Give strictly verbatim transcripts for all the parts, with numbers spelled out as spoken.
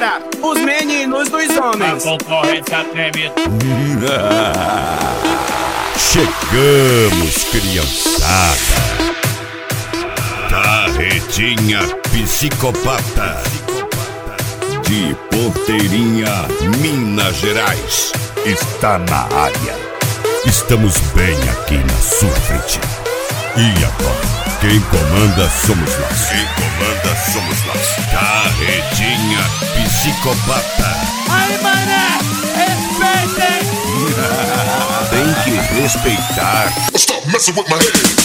Agora, os meninos dos homens. A concorrência treme. Chegamos, criançada. Carretinha psicopata de Porteirinha, Minas Gerais, está na área. Estamos bem aqui na sua frente. E agora? Quem comanda somos nós. Quem comanda somos nós. Carretinha psicopata. Aí, mané, respeitem! Tem que respeitar. Stop messing with my head.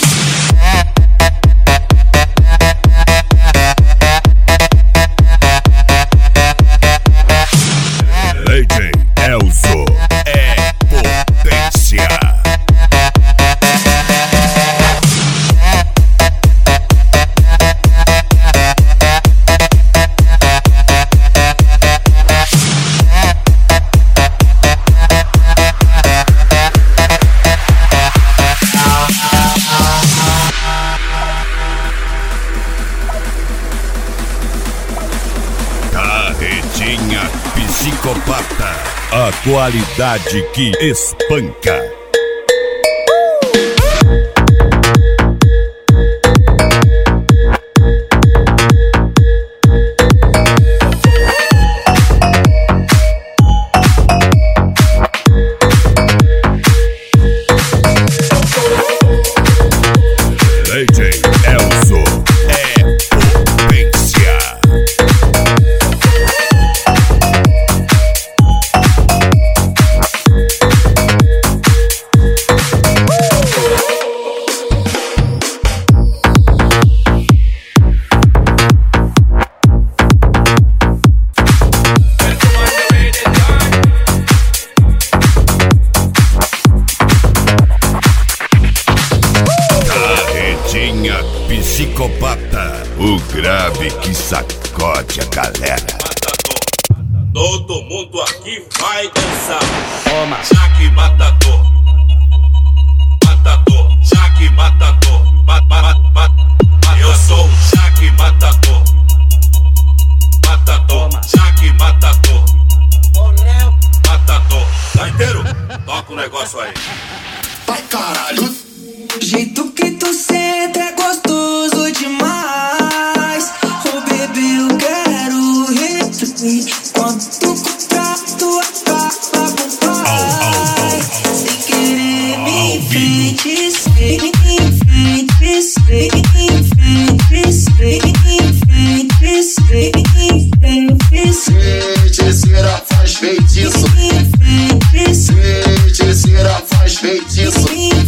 D J Elzo é potência. Carretinha psicopata, a qualidade que espanca. D J Elzo é potência. Carretinha psicopata, o grave que sacode a galera. Todo mundo aqui vai dançar. Toma. Jaque matador, matador, Jaque matador, ma, ma, ma, ma, eu sou o Jaque matador, matador, Jaque matador, matador. Tá inteiro? Toca o negócio aí. Vai caralho. O jeito que tu senta é gostoso demais. Oh bebê, eu quero repetir. Quando tu comprar, tu acaba com paz. Sem querer me enfeitiçar, enfeitiçar, enfeitiçar, enfeitiçar. Feiticeira faz feitiço. Feiticeira faz feitiço.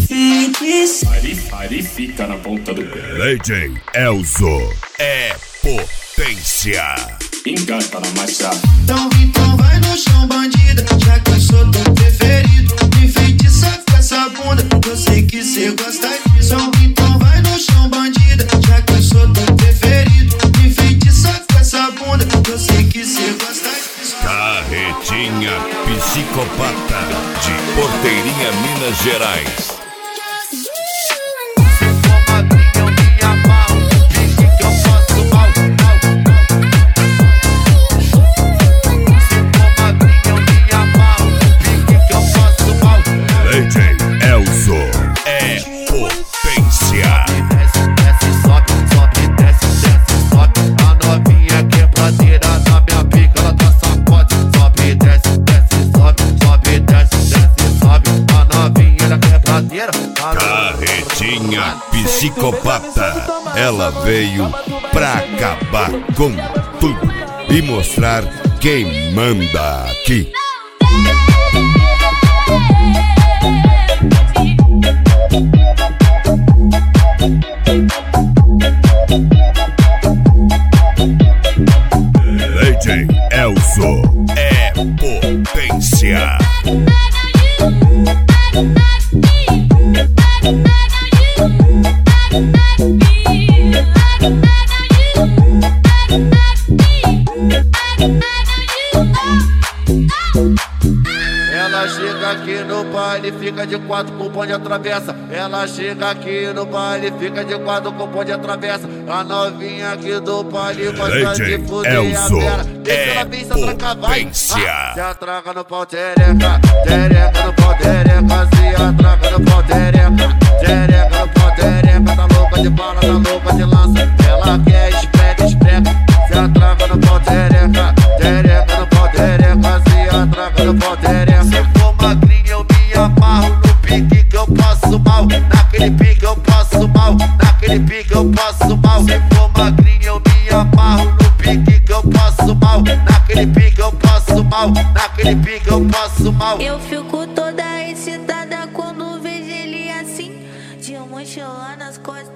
Aí fica na ponta do pé. D J Elzo é potência. Engata na marcha. Então, então vai no chão, bandida, já que eu sou teu preferido. Me enfeitiça com essa bunda, eu sei que cê gosta disso. Então vai no chão, bandida, já que eu sou teu preferido. Me enfeitiça com essa bunda, eu sei que cê gosta disso. Carretinha psicopata de Porteirinha, Minas Gerais. D J Elzo é potência. Desce, desce, sobe, sobe, desce, desce, sobe. A novinha quebradeira na minha pica, ela tá sacode. Sobe, desce, desce, sobe, sobe, desce, desce, sobe. A novinha ela quebradeira. Carretinha psicopata, ela veio pra acabar com tudo e mostrar quem manda aqui. D J Elzo é potência. Ela chega aqui no baile, fica de quatro com o bonde atravessa. Ela chega aqui no baile, fica de quatro com o bonde atravessa. A novinha aqui do baile gosta de fuder a vera. Deixa ela vir, se atraca, vai. Se atraca no pau, tereca, tereca no pau, tereca. Se atraca no pau, tereca, tereca no pau, tereca. Tá louca de bala, tá louca de lança. Ela quer espreca, espreca. Se atraca no pau, tereca, tereca no pau, tereca. Se atraca no pau, tereca. Se for magrinha eu me amarro no pique que eu passo mal. Naquele pique eu passo mal, naquele pique eu passo mal. Se for magrinha eu me amarro no pique que eu passo mal. Naquele pique eu passo mal, naquele pique eu passo mal. Eu fico toda excitada quando vejo ele assim, de mochila nas costas.